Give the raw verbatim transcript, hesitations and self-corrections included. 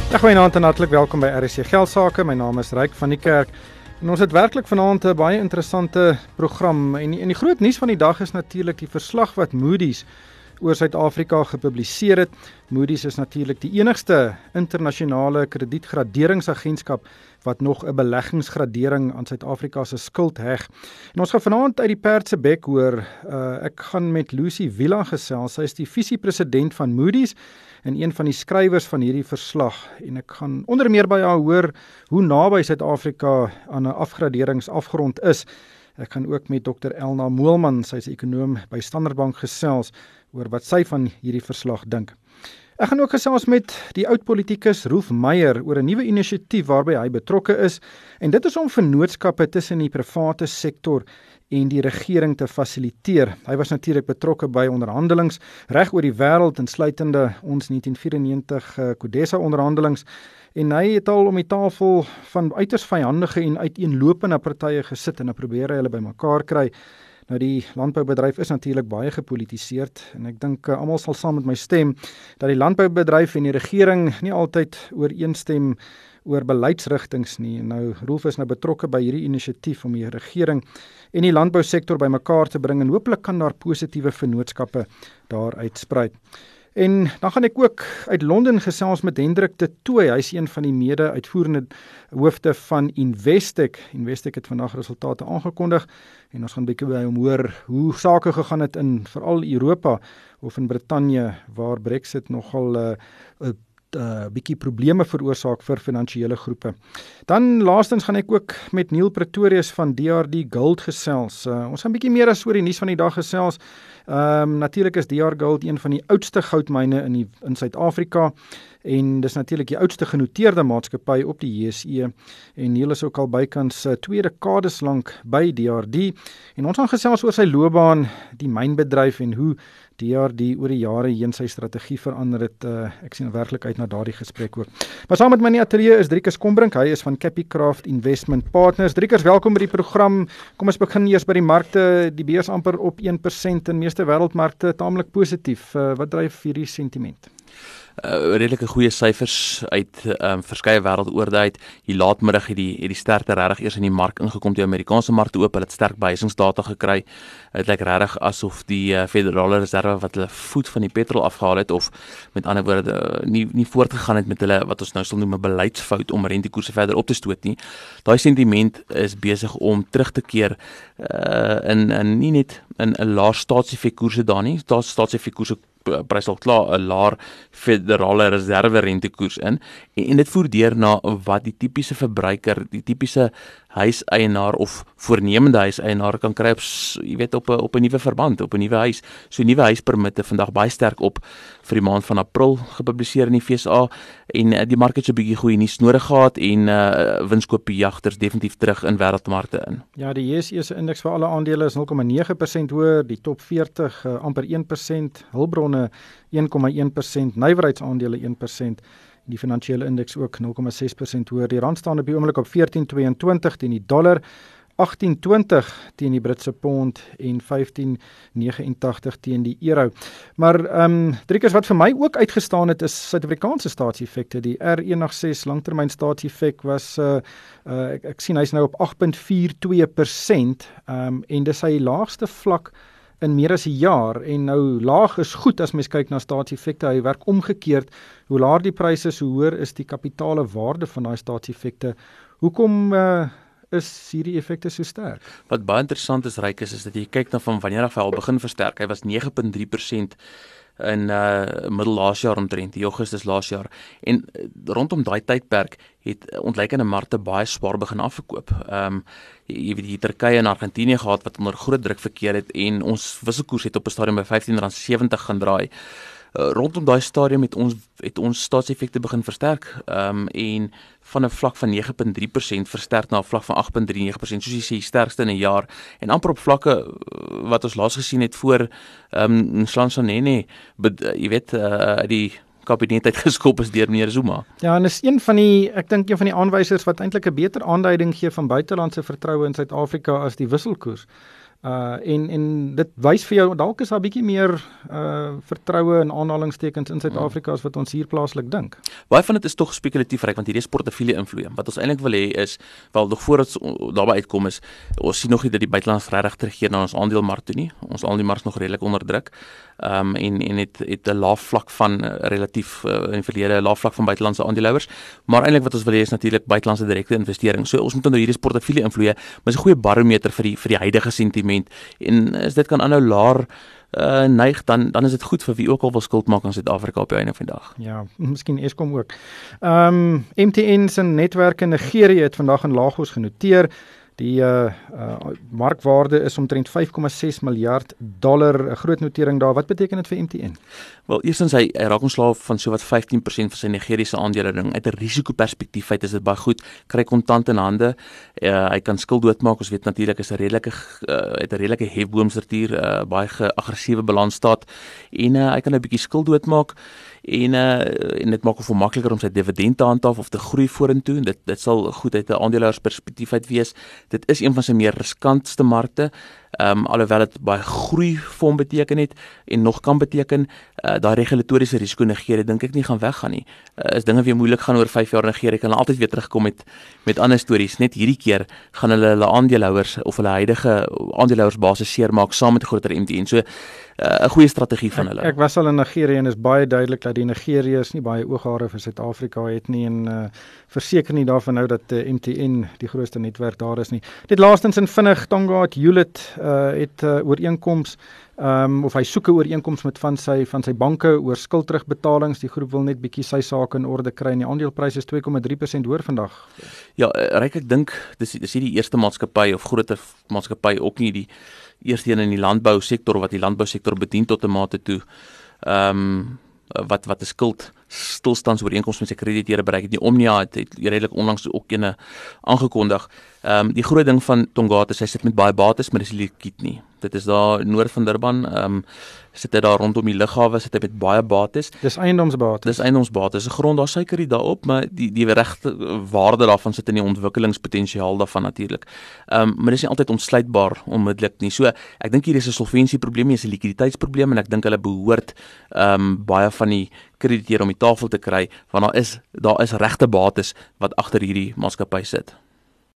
Ja, goeienaand en hartlik welkom by R S C Geldsaake. My naam is Ryk van die Kerk. En ons het werklik vanaand 'n baie interessante program. En die, en die groot nuus van die dag is natuurlik die verslag wat Moody's oor Suid-Afrika gepubliseer het. Moody's is natuurlik die enigste internasionale kredietgraderingsagentskap wat nog 'n beleggingsgradering aan Suid-Afrika se skuld heg. En ons gaan vanaand uit die perd se bek hoor. Uh, ek gaan met Lucy Villa gesels. Sy is die visiepresident van Moody's en een van die skrywers van hierdie verslag. En ek gaan onder meer by haar hoor hoe naby Suid-Afrika aan 'n afgraderingsafgrond is. Ek gaan ook met dokter Elna Moelman, sy is ekonoom by Standard Bank, gesels oor wat sy van hierdie verslag dink. Ek gaan ook gesels met die oud-politikus Rolf Meyer oor 'n nuwe inisiatief waarby hy betrokke is, en dit is om vennootskappe tussen die private sektor en die regering te fasiliteer. Hy was natuurlik betrokke by onderhandelings reg oor die wêreld, insluitende ons negentien vyfennegentig uh, CODESA onderhandelings, en hy het al om die tafel van uiters vyandige en uiteenlopende partye gesit en dan probeer hy hulle bymekaar kry. Nou, die landboubedryf is natuurlik baie gepolitiseerd, en ek dink uh, almal sal saam met my stem dat die landboubedryf en die regering nie altyd ooreenstem oor beleidsrigtings nie. Nou, Rolf is nou betrokke by hierdie inisiatief om die regering en die landbousektor bymekaar te bring, en hopelik kan daar positiewe vennootskappe daar uitspruit. En dan gaan ek ook uit Londen gesels met Hendrik de Tooy. Hy is een van die mede-uitvoerende hoofde van Investec. Investec het vandag resultate aangekondig, en ons gaan 'n bietjie by hom hoor hoe sake gegaan het in veral Europa of in Brittanje, waar Brexit nogal 'n uh, uh, uh, bietjie probleme veroorsaak vir finansiële groepe. Dan laastens gaan ek ook met Neil Pretorius van D R D Gold gesels. Uh, ons gaan 'n bietjie meer as oor die nuus van die dag gesels. Um, natuurlik is D R Gold een van die oudste goudmyne in die, in Suid-Afrika, en dis natuurlik die oudste genoteerde maatskappy op die J S E, en Neil is ook al bykans uh, twee dekades lank by D R D, en ons gaan gesels oor sy loopbaan, die mynbedryf, en hoe D R D oor die jare heen sy strategie verander het. Uh, ek sien werklik uit na daardie gesprek ook. Maar saam met my in die ateljee is Driekus Kombrink. Hy is van Capicraft Investment Partners. Driekus, welkom by die program. Kom ons begin eers by die markte. Die beurs amper op een persent in meeste wêreldmarkte, taamlik positief. Uh, wat dryf hierdie sentiment? Uh, redelike goeie syfers uit um, verskeie wêreldoorde uit. Die laatmiddag het die, het die sterkte regtig eers in die mark ingekom, die Amerikaanse markte oop, hulle het sterk behuisingsdata gekry. Het lyk regtig asof die uh, Federale Reserve wat hulle voet van die petrol afgehaal het, of met ander woorde uh, nie, nie voortgegaan het met hulle, wat ons nou sal noem 'n beleidsfout om rentekoerse verder op te stoot nie. Daai sentiment is besig om terug te keer uh, in, in nie net in 'n laer staatsefekkoerse daar nie, daar staatsefekkoerse prys al klaar 'n laer Federale Reserve rentekoers in, en, en dit voer deur na wat die tipiese verbruiker, die tipiese huiseienaar of voornemende huiseienaar kan kry op, jy weet, op 'n op 'n nuwe verband, op 'n nuwe huis. So nuwe huispermitte vandag baie sterk op vir die maand van April gepubliseer in die V S A, en uh, die mark het so 'n bietjie goeie nuus nodig gehad, en uh, winskoopjagters definitief terug in wêreldmarkte in. Ja, die J S E se indeks vir alle aandele is nul komma nege persent hoër, die top veertig uh, amper een persent, hulpbronne een komma een persent, nywerheidsaandele een persent, die finansiële indeks ook nul komma ses persent hoër. Die rand staan op die oomblik op veertien tweeëntwintig teen die dollar, agttien twintig teen die Britse pond en vyftien negenentagtig teen die euro. Maar ehm um, Driekus, wat vir my ook uitgestaan het, is Suid-Afrikaanse staatseffekte. Die R een agt ses langtermyn staatseffek was uh, uh, ek, ek sien hy's nou op agt komma vier twee persent, ehm um, en dis sy laagste vlak in meer as 'n jaar, en nou laag is goed as mens kyk na staatseffekte. Hy werk omgekeerd. Hoe laer die pryse, hoe hoër is die kapitale waarde van daai staatseffekte. Hoekom uh, is hierdie effekte so sterk? Wat baie interessant is, Ryk, is, is dat jy kyk na van wanneer af hy al begin versterk. Hy was nege komma drie persent in uh, middel laas jaar omtrent, die Augustus laas jaar. En uh, rondom daai tydperk het uh, ontleikende markte baie swaar begin afverkoop. Ehm um, jy weet, die Turkye en Argentinië gehad wat onder groot druk verkeer het, en ons wisselkoers het op 'n stadium by vyftien rand sewentig gaan draai. Uh, rondom daai stadium het ons het ons staatseffekte begin versterk, um, en van 'n vlak van nege komma drie persent versterk na 'n vlak van agt komma drie nege persent, soos jy sê, sterkste in 'n jaar, en amper op vlakke wat ons laas gesien het voor um, Nhlanhla, jy weet, uh, die kabinet uitgeskop is deur meneer Zuma. Ja, en is een van die, ek dink een van die aanwysers wat eintlik 'n beter aanduiding gee van buitelandse vertroue in Suid-Afrika as die wisselkoers. Uh en en dit wys vir jou dalk is daar bietjie meer uh vertroue en aanhalingstekens in Suid-Afrika as wat ons hier plaaslik dink. Baie van dit is tog spekulatief ryk want hierdie is portefeulje-invloed. Wat ons eintlik wil hê is wel nog voordat ons daarby uitkom is ons sien nog nie dat die buitelands regtig terugkeer na ons aandelemark toe nie. Ons aandelemark is nog redelik onder druk. Um en en het het 'n laaf vlak van uh, relatief uh, in die verlede 'n laaf vlak van buitelandse aandeelhouers, maar eintlik wat ons wil hê is natuurlik buitelandse direkte investering. So ons moet onder hierdie portefeulje-invloed, maar is 'n goeie barometer vir die vir die huidige sentiment. En as dit kan aanhou laer uh, neig, dan dan is dit goed vir wie ook al wil skuld maak aan Suid-Afrika op die einde van die dag. Ja, miskien Eskom ook. Ehm um, M T N se netwerk in Nigerië het vandag in Lagos genoteer. Die uh, uh, markwaarde is omtrent vyf komma ses miljard dollar, 'n groot notering daar. Wat beteken dit vir M T N? Wel, eerstens hy, hy raak ontslaaf van sowat vyftien persent van sy Nigeriese aandelehouding. Uit 'n risikoperspektief uit is dit baie goed. Kry kontant in hande. Uh, hy kan skuld doodmaak. Ons weet natuurlik is 'n redelike uh, uit 'n redelike hefboomstruktuur, uh, baie aggressiewe balansstaat en uh, hy kan 'n bietjie skuld doodmaak. En uh, en dit maak hom makliker om sy dividend te handhaaf of te groei vorentoe. Dit dit sal goed uit 'n aandeelhouersperspektief uit wees. Dit is een van sy meer riskantste markte. Ehm um, alhoewel dit baie groei vir hom beteken het en nog kan beteken, uh, daai regulatoriese risiko in Nigerië dink ek nie gaan weggaan nie. Uh, as dinge weer moeilik gaan oor vyf jaar in Nigerië, kan hulle altyd weer terugkom met met ander stories. Net hierdie keer gaan hulle hulle aandeelhouers of hulle huidige aandeelhouersbasis seermaak saam met 'n groter M T N. So 'n uh, goeie strategie van hulle. Ek, ek was al in Nigerië en is baie duidelik dat die Nigeriërs nie baie ooghare vir Suid-Afrika het nie en uh, verseker nie daarvan nou dat uh, M T N die grootste netwerk daar is nie. Dit laastens in vinnig, Tonga het Hewlett uh, het uh, ooreenkoms um, of hy soek 'n ooreenkoms met van sy van sy banke oor skuldterugbetalings. Die groep wil net bietjie sy sake in orde kry en die aandelepryse is twee komma drie persent hoër vandag. Ja, Ryk, ek dink dis dis nie die eerste maatskappy of groter maatskappy, ook nie die eerste een in die landbousektor wat die landbousektor bedien tot 'n mate toe. Ehm um, wat wat 'n skuld stilstandsooreenkoms met sy krediteure bereik het. Die Omnia het, het redelik onlangs ook ene aangekondig. Ehm um, die groot ding van Tongata is hy sit met baie bates, maar dis nie liquid nie. Dit is daar noord van Durban, ehm um, sit hy daar rondom die lughawe, sit hy met baie bates. Dis eiendomsbates. Dis eiendomsbates. 'n grond daar suiker hier daarop, maar die die regte waarde daarvan sit in die ontwikkelingspotensiaal daarvan natuurlik. Ehm um, maar dis nie altyd ontsluitbaar onmiddellik nie. So ek dink hier is 'n solvensieprobleem, hier is 'n likwiditeitsprobleem en ek dink hulle behoort ehm um, baie van die krediteure om die tafel te kry, want daar is daar is regte bates wat agter hierdie maatskappy sit.